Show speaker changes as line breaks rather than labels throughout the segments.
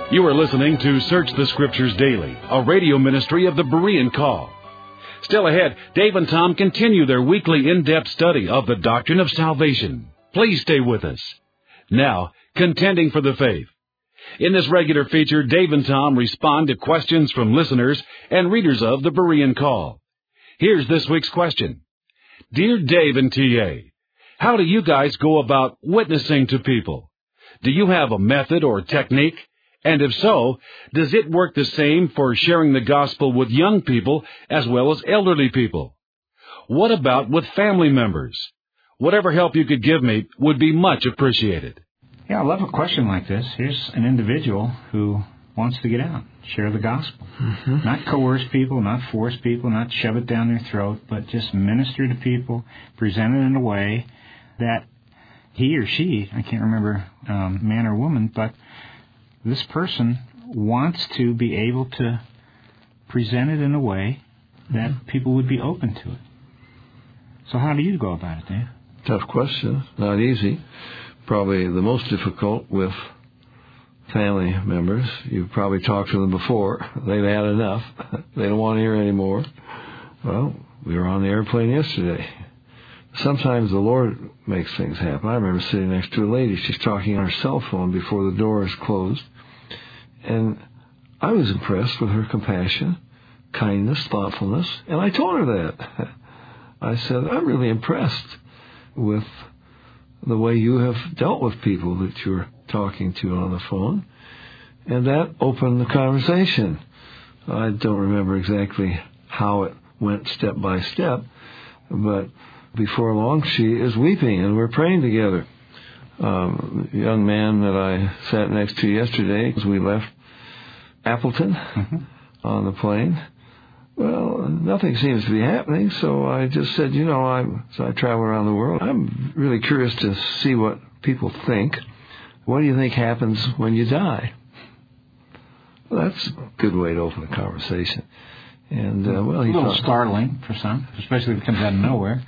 You are listening to Search the Scriptures Daily, a radio ministry of the Berean Call. Still ahead, Dave and Tom continue their weekly in-depth study of the doctrine of salvation. Please stay with us. Now, Contending for the Faith. In this regular feature, Dave and Tom respond to questions from listeners and readers of the Berean Call. Here's this week's question. Dear Dave and T.A., how do you guys go about witnessing to people? Do you have a method or technique? And if so, does it work the same for sharing the gospel with young people as well as elderly people? What about with family members? Whatever help you could give me would be much appreciated.
Yeah, I love a question like this. Here's an individual who wants to get out, share the gospel. Not coerce people, not force people, not shove it down their throat, but just minister to people, present it in a way that he or she, I can't remember man or woman, but this person wants to be able to present it in a way that people would be open to it. So how do you go about it, Dave?
Tough question. Not easy. Probably the most difficult with family members. You've probably talked to them before. They've had enough. They don't want to hear anymore. Well, we were on the airplane yesterday. Sometimes the Lord makes things happen. I remember sitting next to a lady. She's talking on her cell phone before the door is closed. And I was impressed with her compassion, kindness, thoughtfulness. And I told her that. I said, I'm really impressed with the way you have dealt with people that you're talking to on the phone. And that opened the conversation. I don't remember exactly how it went step by step, but before long she is weeping and we're praying together. The young man that I sat next to yesterday, as we left Appleton on the plane, well, nothing seems to be happening, so I just said, so I travel around the world. I'm really curious to see what people think. What do you think happens when you die? Well, that's a good way to open a conversation. And, he
a little
thought,
startling for some, especially if it comes out of nowhere.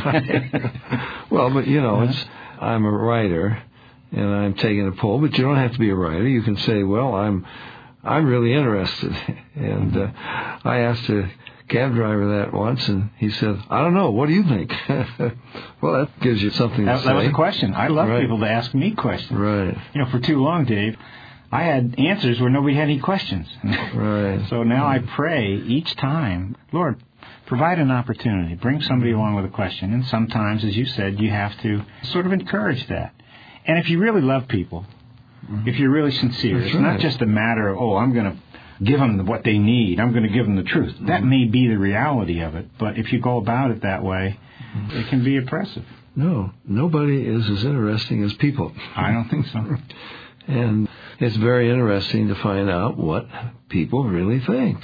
Right. Well, but, I'm a writer, and I'm taking a poll, but you don't have to be a writer. You can say, well, I'm really interested. And I asked a cab driver that once, and he said, I don't know, what do you think? Well, that gives you something to say.
That was a question. I love people to ask me questions.
Right.
For too long, Dave, I had answers where nobody had any questions.
Right.
So now I pray each time, Lord, provide an opportunity. Bring somebody along with a question. And sometimes, as you said, you have to sort of encourage that. And if you really love people, if you're really sincere, it's not just a matter of, I'm going to give them what they need. I'm going to give them the truth. That may be the reality of it. But if you go about it that way, it can be oppressive.
No, nobody is as interesting as people.
I don't think so.
And it's very interesting to find out what people really think.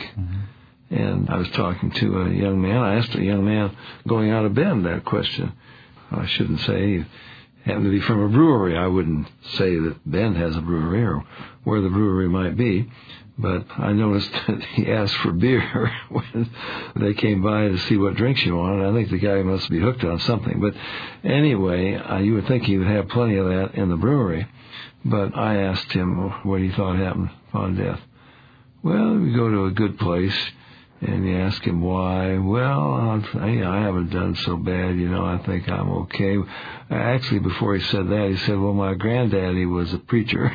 And I was talking to a young man. I asked a young man going out of Bend that question. I shouldn't say he happened to be from a brewery. I wouldn't say that Bend has a brewery or where the brewery might be. But I noticed that he asked for beer when they came by to see what drinks you wanted. I think the guy must be hooked on something. But anyway, you would think he would have plenty of that in the brewery. But I asked him what he thought happened upon death. Well, we go to a good place, and you ask him why. Well, I haven't done so bad, I think I'm okay. Actually, before he said that, he said, well, my granddaddy was a preacher.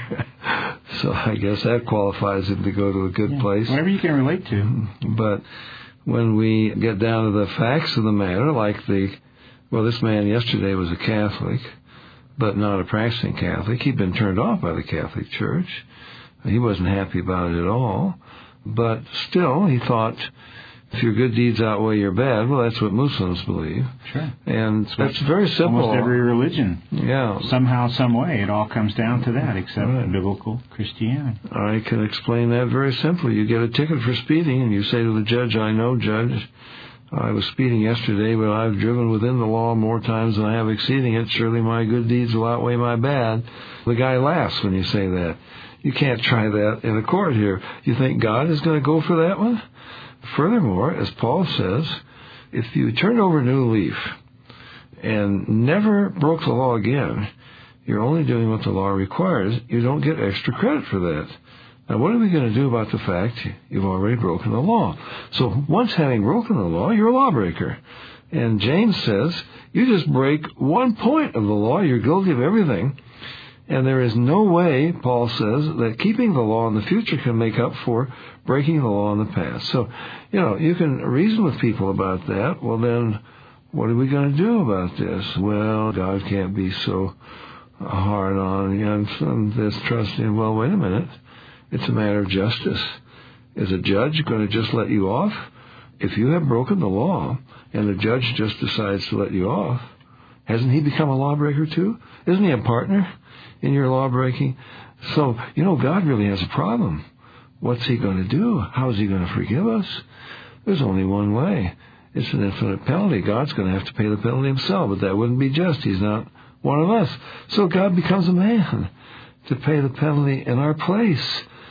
So I guess that qualifies him to go to a good place.
Whatever you can relate to.
But when we get down to the facts of the matter, like this man yesterday was a Catholic, but not a practicing Catholic. He'd been turned off by the Catholic Church. He wasn't happy about it at all. But still, he thought, if your good deeds outweigh your bad, well, that's what Muslims believe.
Sure.
And that's very simple.
Almost every religion.
Yeah.
Somehow, some way, it all comes down to that, except biblical Christianity.
I can explain that very simply. You get a ticket for speeding, and you say to the judge, I know, Judge, I was speeding yesterday, but I've driven within the law more times than I have exceeding it. Surely my good deeds will outweigh my bad. The guy laughs when you say that. You can't try that in a court here. You think God is going to go for that one? Furthermore, as Paul says, if you turn over a new leaf and never broke the law again, you're only doing what the law requires. You don't get extra credit for that. Now, what are we going to do about the fact you've already broken the law? So once having broken the law, you're a lawbreaker. And James says, you just break 1 point of the law, you're guilty of everything. And there is no way, Paul says, that keeping the law in the future can make up for breaking the law in the past. So, you can reason with people about that. Well, then, what are we going to do about this? Well, God can't be so hard on you and some distrust him. Well, wait a minute. It's a matter of justice. Is a judge going to just let you off? If you have broken the law and the judge just decides to let you off, hasn't he become a lawbreaker too? Isn't he a partner in your lawbreaking? So, God really has a problem. What's he going to do? How is he going to forgive us? There's only one way. It's an infinite penalty. God's going to have to pay the penalty himself, but that wouldn't be just. He's not one of us. So God becomes a man to pay the penalty in our place.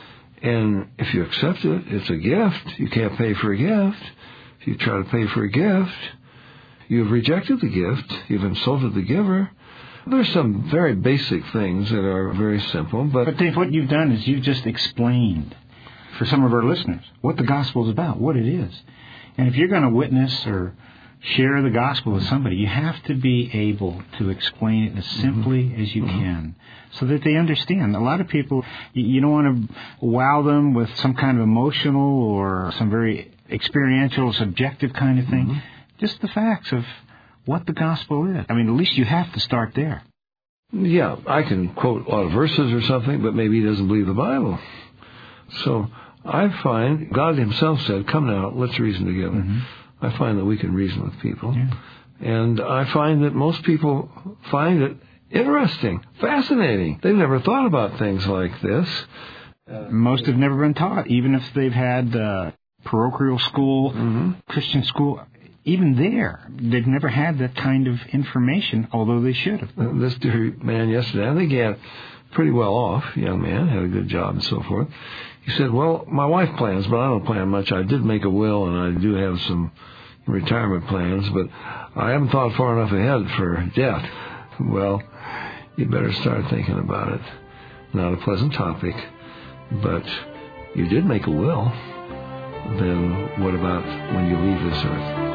And if you accept it, it's a gift. You can't pay for a gift. If you try to pay for a gift, you've rejected the gift. You've insulted the giver. There's some very basic things that are very simple. But
Dave, what you've done is you've just explained for some of our listeners what the gospel is about, what it is. And if you're going to witness or share the gospel with somebody, you have to be able to explain it as simply as you can so that they understand. A lot of people, you don't want to wow them with some kind of emotional or some very experiential, subjective kind of thing. Just the facts of what the gospel is. I mean, at least you have to start there.
Yeah, I can quote a lot of verses or something, but maybe he doesn't believe the Bible. So I find God himself said, come now, let's reason together. I find that we can reason with people. Yeah. And I find that most people find it interesting, fascinating. They've never thought about things like this.
Most have never been taught, even if they've had parochial school, Christian school. Even there, they've never had that kind of information, although they should have.
This dear man yesterday, I think he had pretty well off, young man, had a good job and so forth. He said, well, my wife plans, but I don't plan much. I did make a will, and I do have some retirement plans, but I haven't thought far enough ahead for death. Well, you better start thinking about it. Not a pleasant topic, but you did make a will. Then what about when you leave this earth?